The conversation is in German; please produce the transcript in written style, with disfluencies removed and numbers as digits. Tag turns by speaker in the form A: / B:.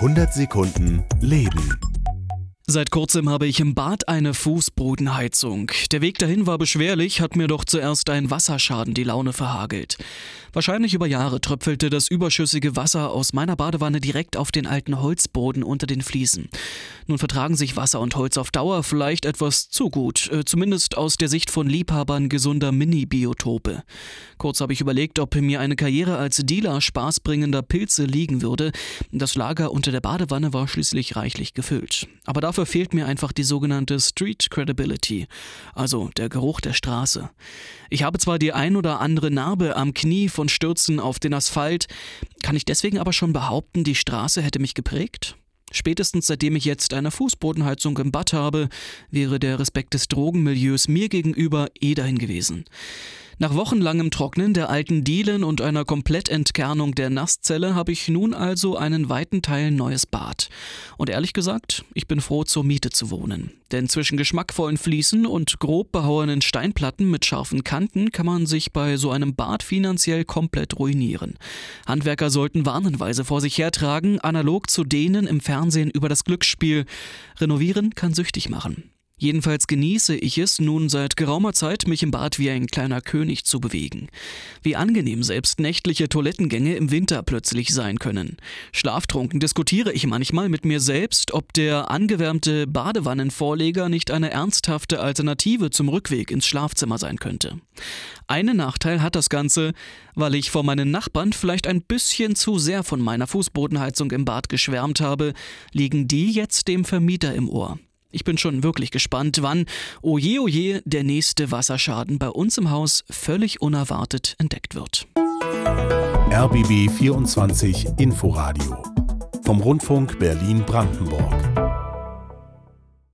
A: 100 Sekunden Leben.
B: Seit kurzem habe ich im Bad eine Fußbodenheizung. Der Weg dahin war beschwerlich, hat mir doch zuerst ein Wasserschaden die Laune verhagelt. Wahrscheinlich über Jahre tröpfelte das überschüssige Wasser aus meiner Badewanne direkt auf den alten Holzboden unter den Fliesen. Nun vertragen sich Wasser und Holz auf Dauer vielleicht etwas zu gut, zumindest aus der Sicht von Liebhabern gesunder Mini-Biotope. Kurz habe ich überlegt, ob mir eine Karriere als Dealer spaßbringender Pilze liegen würde. Das Lager unter der Badewanne war schließlich reichlich gefüllt. Aber dafür fehlt mir einfach die sogenannte Street Credibility, also der Geruch der Straße. Ich habe zwar die ein oder andere Narbe am Knie von Stürzen auf den Asphalt, kann ich deswegen aber schon behaupten, die Straße hätte mich geprägt? Spätestens seitdem ich jetzt eine Fußbodenheizung im Bad habe, wäre der Respekt des Drogenmilieus mir gegenüber dahin gewesen. Nach wochenlangem Trocknen der alten Dielen und einer Komplettentkernung der Nasszelle habe ich nun also einen weiten Teil neues Bad. Und ehrlich gesagt, ich bin froh, zur Miete zu wohnen. Denn zwischen geschmackvollen Fliesen und grob behauenen Steinplatten mit scharfen Kanten kann man sich bei so einem Bad finanziell komplett ruinieren. Handwerker sollten warnenweise vor sich hertragen, analog zu denen im Fernsehen über das Glücksspiel. Renovieren kann süchtig machen. Jedenfalls genieße ich es nun seit geraumer Zeit, mich im Bad wie ein kleiner König zu bewegen. Wie angenehm selbst nächtliche Toilettengänge im Winter plötzlich sein können. Schlaftrunken diskutiere ich manchmal mit mir selbst, ob der angewärmte Badewannenvorleger nicht eine ernsthafte Alternative zum Rückweg ins Schlafzimmer sein könnte. Einen Nachteil hat das Ganze, weil ich vor meinen Nachbarn vielleicht ein bisschen zu sehr von meiner Fußbodenheizung im Bad geschwärmt habe, liegen die jetzt dem Vermieter im Ohr. Ich bin schon wirklich gespannt, wann, oje, der nächste Wasserschaden bei uns im Haus völlig unerwartet entdeckt wird.
A: RBB 24 Inforadio vom Rundfunk Berlin-Brandenburg.